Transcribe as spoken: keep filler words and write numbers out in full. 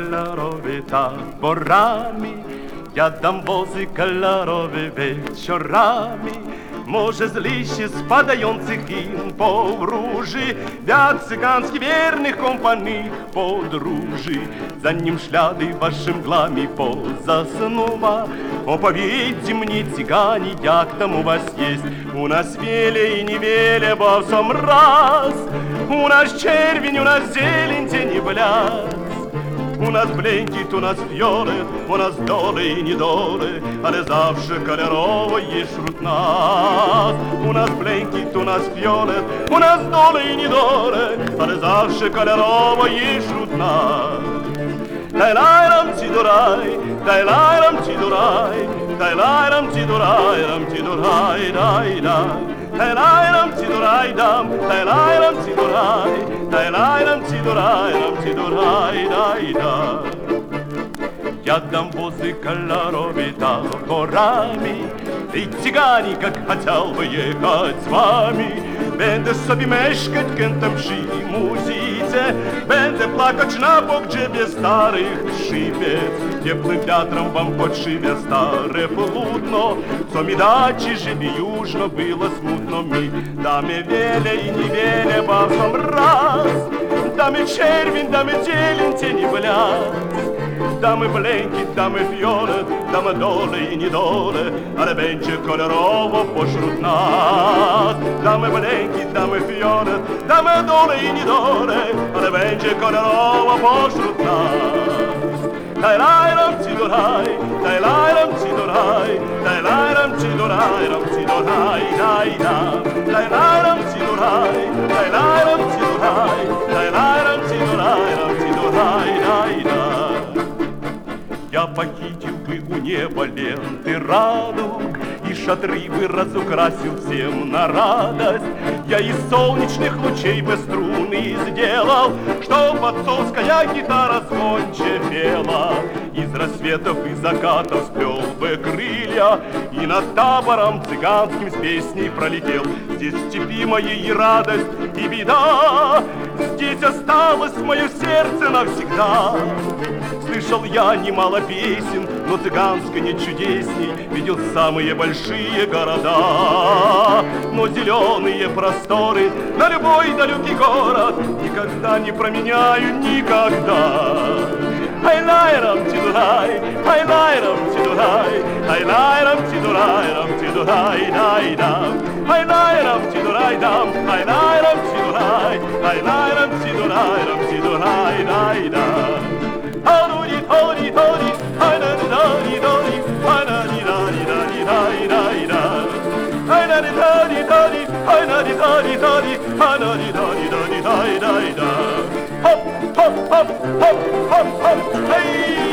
кольорові таборами, я дам вози кольорові вечорами. Może z liści spadających im powróży wiatr cygański wiernych kompanii podróży. Zanim ślady wasze mglami pozasnuwa, opowiedzcie mnie, cyganie, jak tam u was jest. U nas wiele i niewiele, bo w sam raz. U nas czerwień, u nas zieleń, cień i blask. U nas błękit, u nas fiolet, u nas dole i niedole, ale zawsze kolorowo jest wśród nas. U nas błękit, u nas fiolet, u nas dole i niedole, ale zawsze kolorowo jest wśród nas. Daj lajram ci do raj, daj lajram ci do raj, daj lajram ci do raj, ram ci do raj, daj daj. Daj lajram ci do raj dam, daj lajram ci do raj, daj lajram ci do raj, ram ci do raj, daj daj. Я дам возы кольорові таборами, і цыгане, как хотел бы ехать с вами. Będę sobie mieszkać kętem przy muzyce, będę plakać na pogrzebie starych szybiec. Теплым ветром вам под шибе старое полудно, co mi dacie, żeby już no było smutno mi. Damy wiele i niewiele, bo w sam raz. Damy czerwień, damy zieleń, cień i blask. Damy błękit, damy fiolet, damy dole i niedole, ale będzie kolorowo pośród nas. Damy błękit, damy fiolet, damy dole i niedole, ale będzie kolorowo pośród nas. Daj lajram ci do raj, daj lajram ci do raj, daj lajram ci do raj, ram ci do raj, daj dam. Daj lajram ci do raj, daj lajram ci do raj, daj lajram ci do raj, ram ci do raj, daj dam. Я похитил бы у неба ленты радуг, и шатры бы разукрасил всем на радость. Я из солнечных лучей бы струны сделал, чтоб отцовская гитара звонче пела. Из рассветов и закатов сплел бы крылья, и над табором цыганским с песней пролетел. Здесь в степи моей радость и беда, здесь осталось мое сердце навсегда. Слышал я немало песен, но цыганской не чудесней. Видел самые большие города, но зеленые просторы на любой далекий город никогда не променяю, никогда. Ай лайрам тидурай, ай лайрам тидурай, ай лайрам тидурай, рам тидурай, дай дам. Ай лайрам тидурай дам, ай лайрам тидурай, ай лайрам тидурай, рам тидурай, дай дам. Ай-ди, ай-ди, ай-ди, ай-ди, ай-ди, ай-ди, ай-ди, ай-ди, ай-ди, ай-ди, ай-ди, ай-ди, ай-ди, ай-ди, ай-ди, hop, hop, hop, hop, hop, hop, hey!